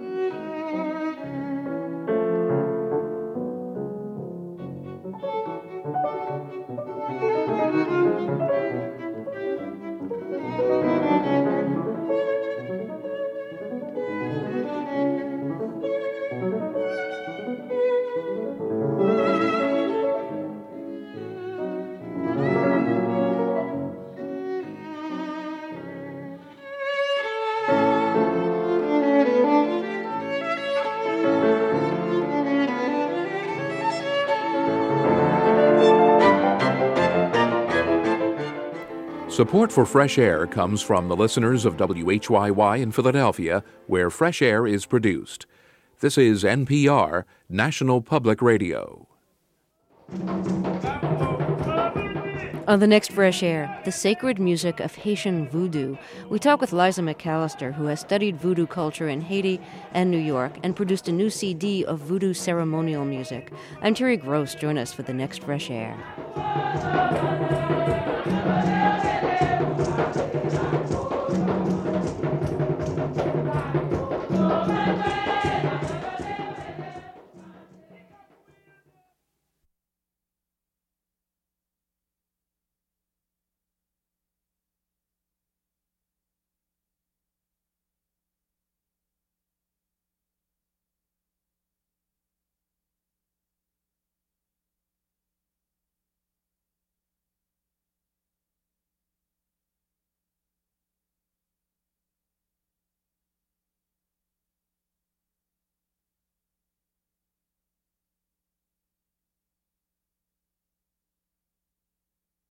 Speaker 9: Support for Fresh Air comes from the listeners of WHYY in Philadelphia, where Fresh Air is produced. This is NPR, National Public Radio.
Speaker 1: On the next Fresh Air, the sacred music of Haitian voodoo. We talk with Liza McAllister, who has studied voodoo culture in Haiti and New York and produced a new CD of voodoo ceremonial music. I'm Terry Gross. Join us for the next Fresh Air.